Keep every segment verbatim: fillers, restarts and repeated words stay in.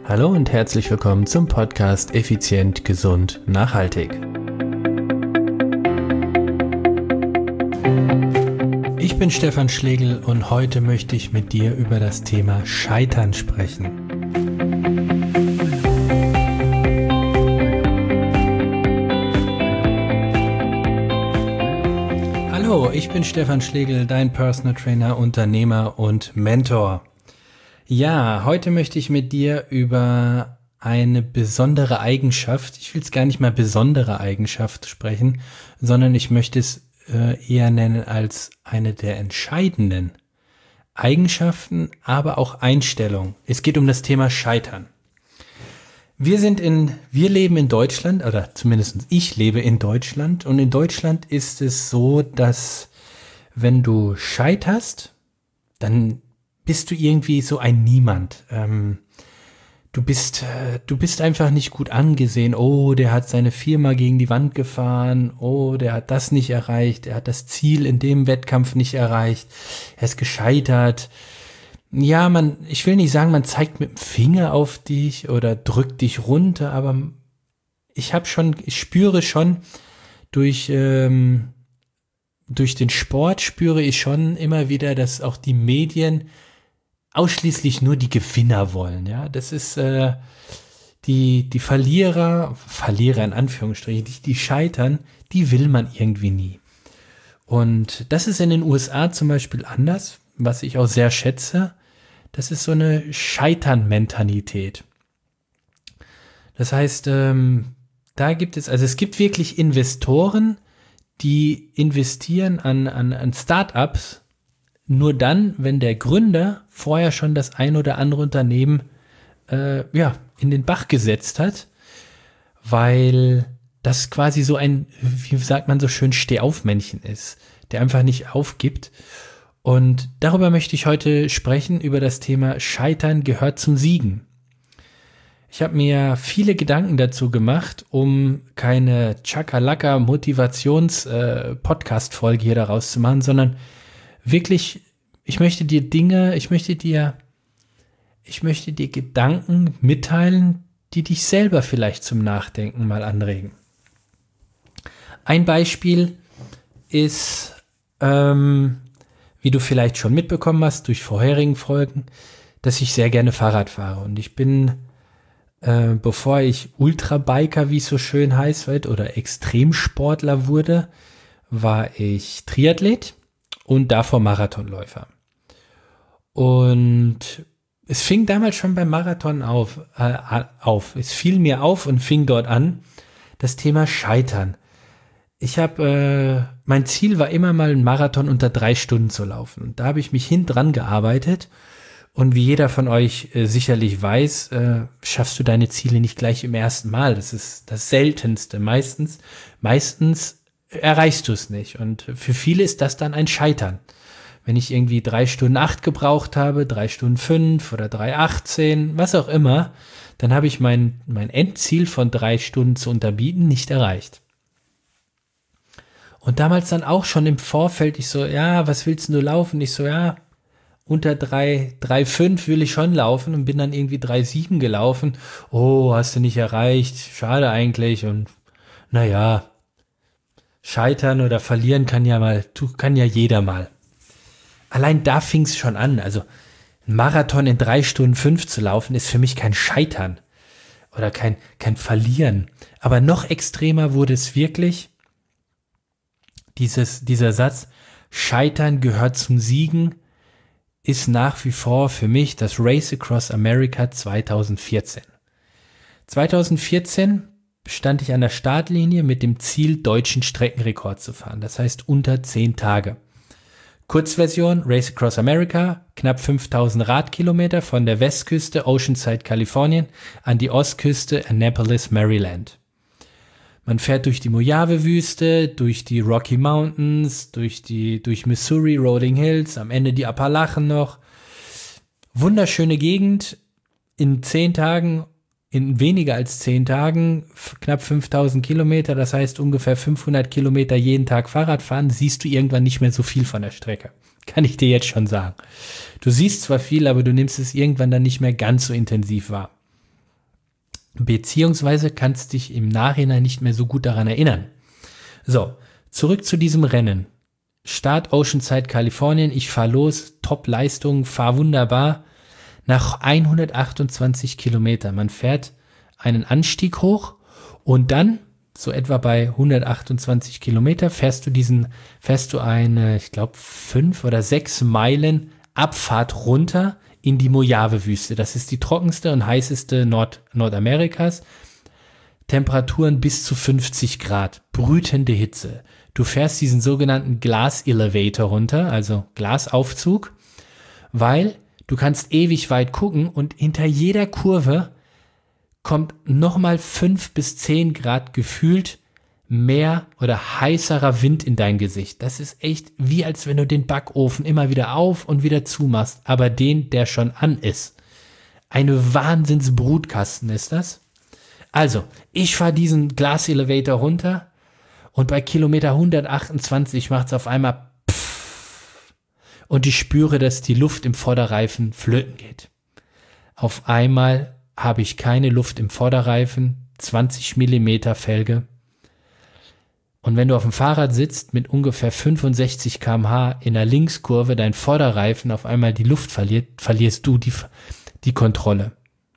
Hallo und herzlich willkommen zum Podcast Effizient, Gesund, Nachhaltig. Ich bin Stefan Schlegel und heute möchte ich mit dir über das Thema Scheitern sprechen. Hallo, ich bin Stefan Schlegel, dein Personal Trainer, Unternehmer und Mentor. Ja, heute möchte ich mit dir über eine besondere Eigenschaft, ich will es gar nicht mal besondere Eigenschaft sprechen, sondern ich möchte es äh, eher nennen als eine der entscheidenden Eigenschaften, aber auch Einstellung. Es geht um das Thema Scheitern. Wir sind in, wir leben in Deutschland, oder zumindest ich lebe in Deutschland, und in Deutschland ist es so, dass wenn du scheiterst, dann bist du irgendwie so ein Niemand. Ähm, du bist, äh, du bist einfach nicht gut angesehen. Oh, der hat seine Firma gegen die Wand gefahren. Oh, der hat das nicht erreicht. Er hat das Ziel in dem Wettkampf nicht erreicht. Er ist gescheitert. Ja, man, ich will nicht sagen, man zeigt mit dem Finger auf dich oder drückt dich runter, aber ich habe schon, ich spüre schon durch ähm, durch den Sport spüre ich schon immer wieder, dass auch die Medien ausschließlich nur die Gewinner wollen, ja, das ist äh, die die Verlierer, Verlierer in Anführungsstrichen, die, die scheitern, die will man irgendwie nie. Und das ist in den U S A zum Beispiel anders, was ich auch sehr schätze. Das ist so eine Scheitern-Mentalität. Das heißt, ähm, da gibt es, also es gibt wirklich Investoren, die investieren an an an Startups nur dann, wenn der Gründer vorher schon das ein oder andere Unternehmen äh, ja, in den Bach gesetzt hat, weil das quasi so ein, wie sagt man so schön, Stehaufmännchen ist, der einfach nicht aufgibt. Und darüber möchte ich heute sprechen, über das Thema Scheitern gehört zum Siegen. Ich habe mir viele Gedanken dazu gemacht, um keine Chakalaka-Motivations-Podcast-Folge hier daraus zu machen, sondern wirklich, ich möchte dir Dinge, ich möchte dir, ich möchte dir Gedanken mitteilen, die dich selber vielleicht zum Nachdenken mal anregen. Ein Beispiel ist, ähm, wie du vielleicht schon mitbekommen hast durch vorherigen Folgen, dass ich sehr gerne Fahrrad fahre. Und ich bin, äh, bevor ich Ultrabiker, wie es so schön heißt, oder Extremsportler wurde, war ich Triathlet und davor Marathonläufer. Und es fing damals schon beim Marathon auf, äh, auf. Es fiel mir auf und fing dort an, das Thema Scheitern. Ich habe, äh, mein Ziel war immer mal einen Marathon unter drei Stunden zu laufen. Und da habe ich mich hin dran gearbeitet. Und wie jeder von euch äh, sicherlich weiß, äh, schaffst du deine Ziele nicht gleich im ersten Mal. Das ist das Seltenste. Meistens, meistens erreichst du es nicht. Und für viele ist das dann ein Scheitern. Wenn ich irgendwie drei Stunden acht gebraucht habe, drei Stunden fünf oder drei achtzehn, was auch immer, dann habe ich mein, mein Endziel von drei Stunden zu unterbieten nicht erreicht. Und damals dann auch schon im Vorfeld, ich so, ja, was willst du laufen? Ich so, ja, unter drei, drei fünf will ich schon laufen und bin dann irgendwie drei sieben gelaufen. Oh, hast du nicht erreicht, schade eigentlich. Und naja, scheitern oder verlieren kann ja mal, kann ja jeder mal. Allein da fing es schon an. Also ein Marathon in drei Stunden fünf zu laufen, ist für mich kein Scheitern oder kein, kein Verlieren. Aber noch extremer wurde es wirklich, dieses, dieser Satz, Scheitern gehört zum Siegen, ist nach wie vor für mich das Race Across America zwanzig vierzehn. zwanzig vierzehn stand ich an der Startlinie mit dem Ziel, deutschen Streckenrekord zu fahren. Das heißt unter zehn Tage. Kurzversion, Race Across America, knapp fünftausend Radkilometer von der Westküste Oceanside, Kalifornien, an die Ostküste Annapolis, Maryland. Man fährt durch die Mojave-Wüste, durch die Rocky Mountains, durch die, durch Missouri, Rolling Hills, am Ende die Appalachen noch. Wunderschöne Gegend, in zehn Tagen, in weniger als zehn Tagen, knapp fünftausend Kilometer, das heißt ungefähr fünfhundert Kilometer jeden Tag Fahrrad fahren, siehst du irgendwann nicht mehr so viel von der Strecke. Kann ich dir jetzt schon sagen. Du siehst zwar viel, aber du nimmst es irgendwann dann nicht mehr ganz so intensiv wahr. beziehungsweise kannst dich im Nachhinein nicht mehr so gut daran erinnern. So, zurück zu diesem Rennen. Start Oceanside, Kalifornien, ich fahre los, Top-Leistung, fahre wunderbar. Nach hundertachtundzwanzig Kilometer, man fährt einen Anstieg hoch und dann, so etwa bei hundertachtundzwanzig Kilometer, fährst du diesen, fährst du eine, ich glaube, fünf oder sechs Meilen Abfahrt runter in die Mojave-Wüste. Das ist die trockenste und heißeste Nord Nordamerikas. Temperaturen bis zu fünfzig Grad, brütende Hitze. Du fährst diesen sogenannten Glass Elevator runter, also Glasaufzug, weil du kannst ewig weit gucken und hinter jeder Kurve kommt nochmal fünf bis zehn Grad gefühlt mehr oder heißerer Wind in dein Gesicht. Das ist echt wie als wenn du den Backofen immer wieder auf und wieder zumachst, aber den, der schon an ist. Eine Wahnsinnsbrutkasten ist das. Also, ich fahre diesen Glass Elevator runter und bei Kilometer hundertachtundzwanzig macht es auf einmal pfff und ich spüre, dass die Luft im Vorderreifen flöten geht. Auf einmal habe ich keine Luft im Vorderreifen, zwanzig Millimeter Felge. Und wenn du auf dem Fahrrad sitzt mit ungefähr fünfundsechzig Kilometer pro Stunde in der Linkskurve, dein Vorderreifen auf einmal die Luft verliert, verlierst du die, die Kontrolle.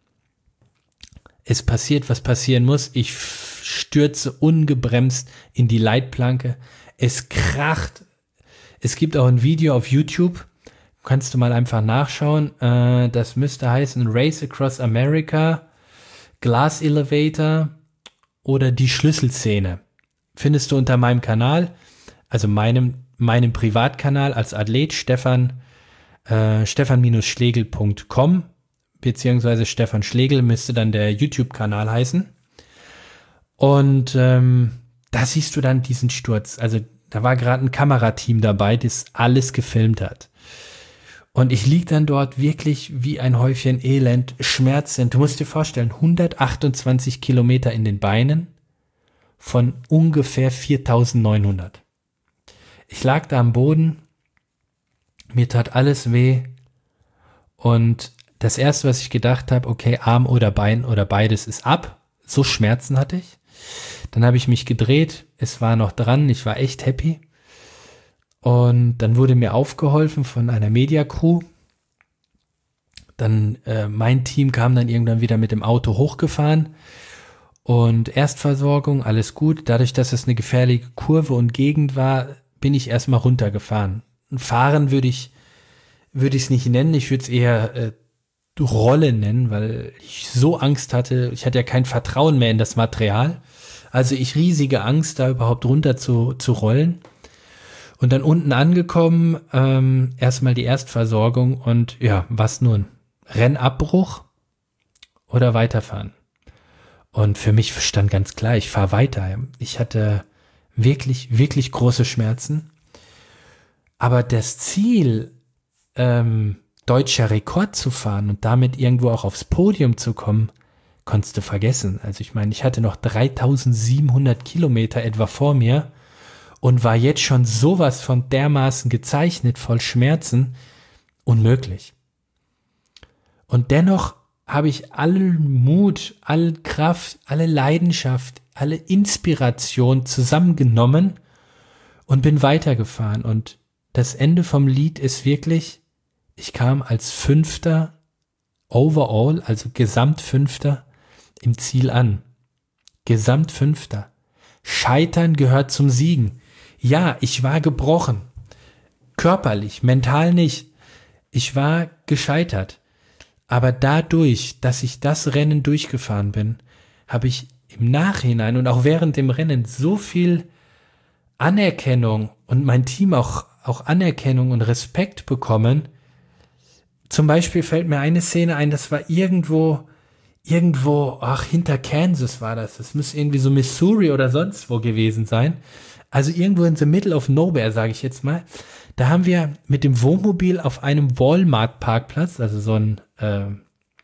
Es passiert, was passieren muss. Ich stürze ungebremst in die Leitplanke. Es kracht. Es gibt auch ein Video auf YouTube. Kannst du mal einfach nachschauen. Äh, das müsste heißen Race Across America, Glass Elevator oder die Schlüsselszene. Findest du unter meinem Kanal, also meinem, meinem Privatkanal als Athlet, Stefan, äh, stefan schlegel punkt com. beziehungsweise Stefan Schlegel müsste dann der YouTube-Kanal heißen. Und ähm, da siehst du dann diesen Sturz. Also da war gerade ein Kamerateam dabei, das alles gefilmt hat. Und ich lieg dann dort wirklich wie ein Häufchen Elend, schmerzend. Du musst dir vorstellen, hundertachtundzwanzig Kilometer in den Beinen von ungefähr viertausendneunhundert. Ich lag da am Boden, mir tat alles weh und das erste, was ich gedacht habe, okay, Arm oder Bein oder beides ist ab. So Schmerzen hatte ich. Dann habe ich mich gedreht. Es war noch dran. Ich war echt happy. Und dann wurde mir aufgeholfen von einer Media-Crew. Dann äh, mein Team kam dann irgendwann wieder mit dem Auto hochgefahren. Und Erstversorgung, alles gut. Dadurch, dass es eine gefährliche Kurve und Gegend war, bin ich erstmal runtergefahren. Fahren würde ich würde ich es nicht nennen. Ich würde es eher äh, Rolle nennen, weil ich so Angst hatte, ich hatte ja kein Vertrauen mehr in das Material, also ich riesige Angst, da überhaupt runter zu, zu rollen und dann unten angekommen, ähm, erstmal die Erstversorgung und ja, was nun? Rennabbruch oder weiterfahren? Und für mich stand ganz klar, ich fahre weiter. Ich hatte wirklich, wirklich große Schmerzen, aber das Ziel, ähm, deutscher Rekord zu fahren und damit irgendwo auch aufs Podium zu kommen, konntest du vergessen. Also ich meine, ich hatte noch dreitausendsiebenhundert Kilometer etwa vor mir und war jetzt schon sowas von dermaßen gezeichnet, voll Schmerzen, unmöglich. Und dennoch habe ich allen Mut, alle Kraft, alle Leidenschaft, alle Inspiration zusammengenommen und bin weitergefahren. Und das Ende vom Lied ist wirklich, ich kam als Fünfter overall, also Gesamtfünfter im Ziel an. Gesamtfünfter. Scheitern gehört zum Siegen. Ja, ich war gebrochen. Körperlich, mental nicht. Ich war gescheitert. Aber dadurch, dass ich das Rennen durchgefahren bin, habe ich im Nachhinein und auch während dem Rennen so viel Anerkennung und mein Team auch, auch Anerkennung und Respekt bekommen. Zum Beispiel fällt mir eine Szene ein, das war irgendwo, irgendwo, ach, hinter Kansas war das. Das muss irgendwie so Missouri oder sonst wo gewesen sein. Also irgendwo in the middle of nowhere, sage ich jetzt mal. Da haben wir mit dem Wohnmobil auf einem Walmart-Parkplatz, also so ein ähm,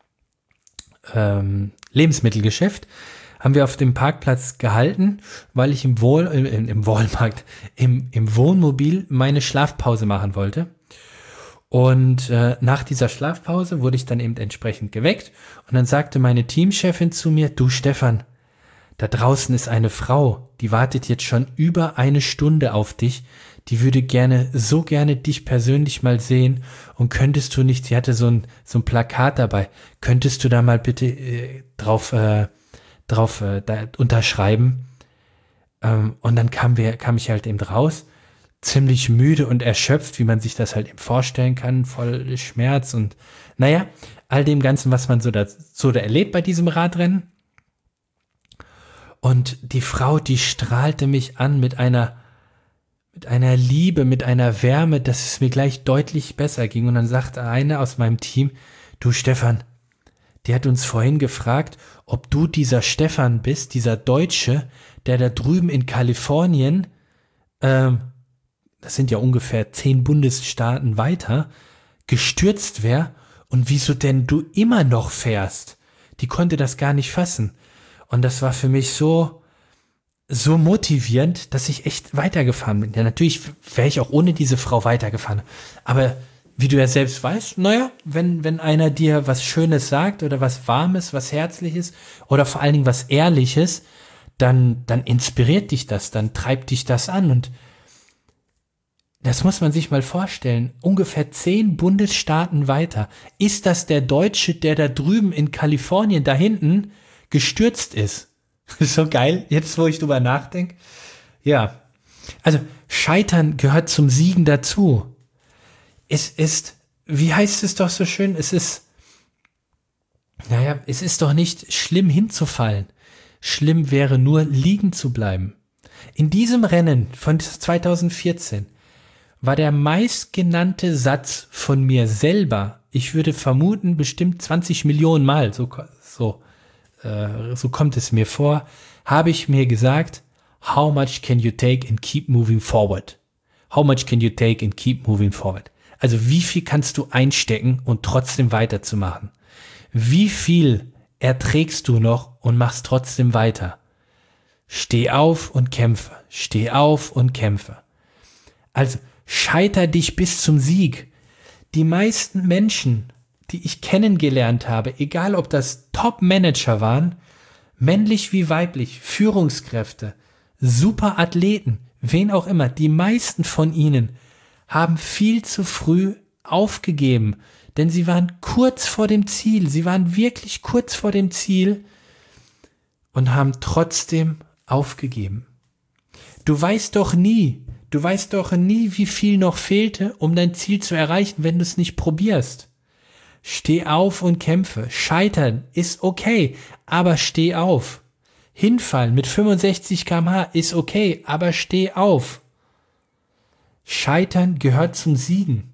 ähm, Lebensmittelgeschäft, haben wir auf dem Parkplatz gehalten, weil ich im, Wohl, äh, im Walmart, im, im Wohnmobil meine Schlafpause machen wollte. Und äh, nach dieser Schlafpause wurde ich dann eben entsprechend geweckt und dann sagte meine Teamchefin zu mir, du Stefan, da draußen ist eine Frau, die wartet jetzt schon über eine Stunde auf dich, die würde gerne, so gerne dich persönlich mal sehen und könntest du nicht, sie hatte so ein, so ein Plakat dabei, könntest du da mal bitte äh, drauf, äh, drauf äh, da unterschreiben? Ähm, und dann kam, wir, kam ich halt eben raus, ziemlich müde und erschöpft, wie man sich das halt eben vorstellen kann, voll Schmerz und naja, all dem Ganzen, was man so da, so da erlebt bei diesem Radrennen. Und die Frau, die strahlte mich an mit einer, mit einer Liebe, mit einer Wärme, dass es mir gleich deutlich besser ging. Und dann sagte eine aus meinem Team, du Stefan, die hat uns vorhin gefragt, ob du dieser Stefan bist, dieser Deutsche, der da drüben in Kalifornien, ähm, das sind ja ungefähr zehn Bundesstaaten weiter, gestürzt wäre und wieso denn du immer noch fährst. Die konnte das gar nicht fassen. Und das war für mich so, so motivierend, dass ich echt weitergefahren bin. Ja, natürlich wäre ich auch ohne diese Frau weitergefahren. Aber wie du ja selbst weißt, naja, wenn, wenn einer dir was Schönes sagt oder was Warmes, was Herzliches oder vor allen Dingen was Ehrliches, dann, dann inspiriert dich das, dann treibt dich das an und das muss man sich mal vorstellen. Ungefähr zehn Bundesstaaten weiter. Ist das der Deutsche, der da drüben in Kalifornien, da hinten, gestürzt ist? So geil, jetzt wo ich drüber nachdenke. Ja, also Scheitern gehört zum Siegen dazu. Es ist, wie heißt es doch so schön, es ist, naja, es ist doch nicht schlimm hinzufallen. Schlimm wäre nur liegen zu bleiben. In diesem Rennen von zwanzig vierzehn war der meistgenannte Satz von mir selber, ich würde vermuten, bestimmt zwanzig Millionen Mal, so, so, äh, so kommt es mir vor, habe ich mir gesagt, how much can you take and keep moving forward? How much can you take and keep moving forward? Also wie viel kannst du einstecken und trotzdem weiterzumachen? Wie viel erträgst du noch und machst trotzdem weiter? Steh auf und kämpfe, steh auf und kämpfe. Also, scheiter dich bis zum Sieg. Die meisten Menschen, die ich kennengelernt habe, egal ob das Top-Manager waren, männlich wie weiblich, Führungskräfte, super Athleten, wen auch immer, die meisten von ihnen haben viel zu früh aufgegeben, denn sie waren kurz vor dem Ziel, sie waren wirklich kurz vor dem Ziel und haben trotzdem aufgegeben. Du weißt doch nie, Du weißt doch nie, wie viel noch fehlte, um dein Ziel zu erreichen, wenn du es nicht probierst. Steh auf und kämpfe. Scheitern ist okay, aber steh auf. Hinfallen mit fünfundsechzig Kilometer pro Stunde ist okay, aber steh auf. Scheitern gehört zum Siegen.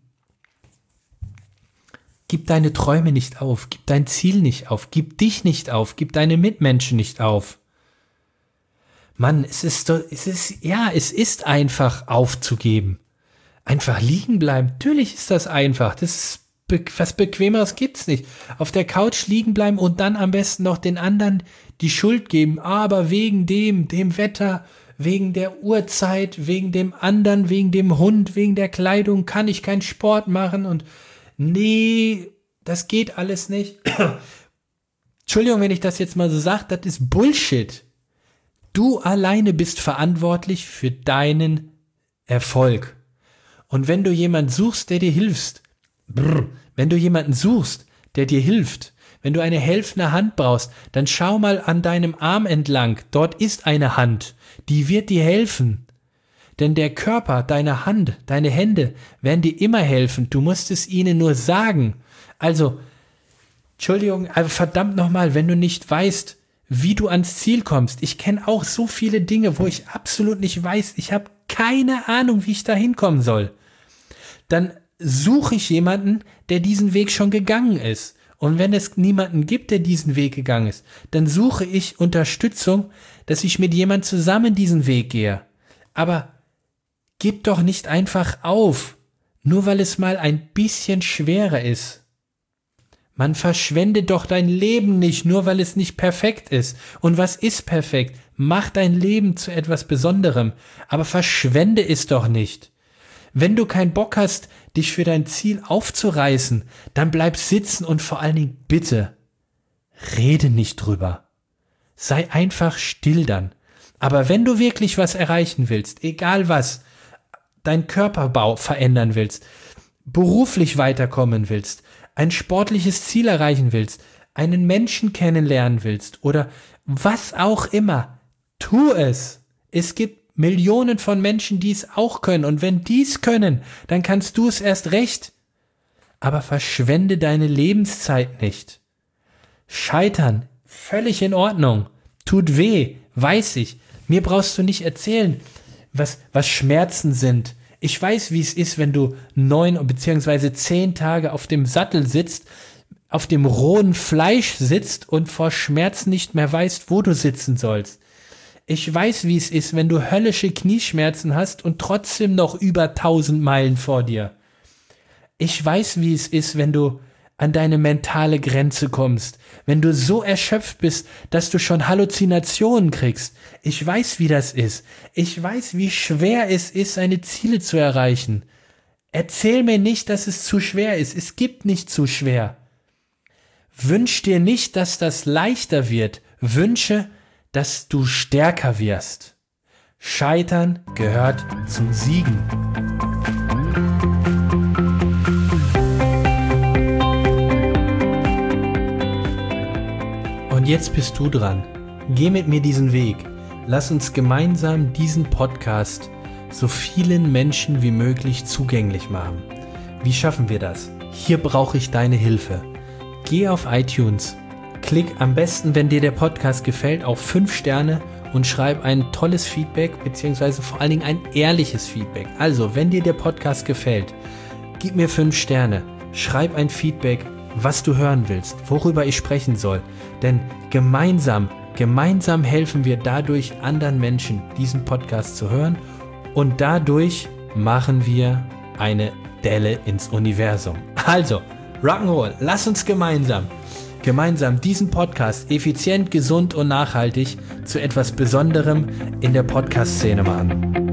Gib deine Träume nicht auf, gib dein Ziel nicht auf, gib dich nicht auf, gib deine Mitmenschen nicht auf. Mann, es ist doch, es ist, ja, es ist einfach aufzugeben. Einfach liegen bleiben. Natürlich ist das einfach. Das ist, be- was Bequemeres gibt's nicht. Auf der Couch liegen bleiben und dann am besten noch den anderen die Schuld geben. Aber wegen dem, dem Wetter, wegen der Uhrzeit, wegen dem anderen, wegen dem Hund, wegen der Kleidung kann ich keinen Sport machen und nee, das geht alles nicht. Entschuldigung, wenn ich das jetzt mal so sage, das ist Bullshit. Du alleine bist verantwortlich für deinen Erfolg. Und wenn du jemanden suchst, der dir hilft, brr, wenn du jemanden suchst, der dir hilft, wenn du eine helfende Hand brauchst, dann schau mal an deinem Arm entlang. Dort ist eine Hand, die wird dir helfen. Denn der Körper, deine Hand, deine Hände werden dir immer helfen. Du musst es ihnen nur sagen. Also, Entschuldigung, aber verdammt nochmal, wenn du nicht weißt, wie du ans Ziel kommst. Ich kenne auch so viele Dinge, wo ich absolut nicht weiß, ich habe keine Ahnung, wie ich da hinkommen soll. Dann suche ich jemanden, der diesen Weg schon gegangen ist. Und wenn es niemanden gibt, der diesen Weg gegangen ist, dann suche ich Unterstützung, dass ich mit jemand zusammen diesen Weg gehe. Aber gib doch nicht einfach auf, nur weil es mal ein bisschen schwerer ist. Man verschwende doch dein Leben nicht, nur weil es nicht perfekt ist. Und was ist perfekt? Mach dein Leben zu etwas Besonderem, aber verschwende es doch nicht. Wenn du keinen Bock hast, dich für dein Ziel aufzureißen, dann bleib sitzen und vor allen Dingen bitte, rede nicht drüber. Sei einfach still dann. Aber wenn du wirklich was erreichen willst, egal was, deinen Körperbau verändern willst, beruflich weiterkommen willst, ein sportliches Ziel erreichen willst, einen Menschen kennenlernen willst oder was auch immer, tu es. Es gibt Millionen von Menschen, die es auch können und wenn die es können, dann kannst du es erst recht. Aber verschwende deine Lebenszeit nicht. Scheitern, völlig in Ordnung, tut weh, weiß ich. Mir brauchst du nicht erzählen, was, was Schmerzen sind. Ich weiß, wie es ist, wenn du neun beziehungsweise zehn Tage auf dem Sattel sitzt, auf dem rohen Fleisch sitzt und vor Schmerzen nicht mehr weißt, wo du sitzen sollst. Ich weiß, wie es ist, wenn du höllische Knieschmerzen hast und trotzdem noch über tausend Meilen vor dir. Ich weiß, wie es ist, wenn du an deine mentale Grenze kommst, wenn du so erschöpft bist, dass du schon Halluzinationen kriegst. Ich weiß, wie das ist. Ich weiß, wie schwer es ist, seine Ziele zu erreichen. Erzähl mir nicht, dass es zu schwer ist. Es gibt nicht zu schwer. Wünsch dir nicht, dass das leichter wird. Wünsche, dass du stärker wirst. Scheitern gehört zum Siegen. Und jetzt bist du dran. Geh mit mir diesen Weg. Lass uns gemeinsam diesen Podcast so vielen Menschen wie möglich zugänglich machen. Wie schaffen wir das? Hier brauche ich deine Hilfe. Geh auf iTunes, klick am besten, wenn dir der Podcast gefällt, auf fünf Sterne und schreib ein tolles Feedback, beziehungsweise vor allen Dingen ein ehrliches Feedback. Also, wenn dir der Podcast gefällt, gib mir fünf Sterne, schreib ein Feedback, was du hören willst, worüber ich sprechen soll. Denn gemeinsam, gemeinsam helfen wir dadurch anderen Menschen, diesen Podcast zu hören und dadurch machen wir eine Delle ins Universum. Also, Rock'n'Roll, lass uns gemeinsam, gemeinsam diesen Podcast effizient, gesund und nachhaltig zu etwas Besonderem in der Podcast-Szene machen.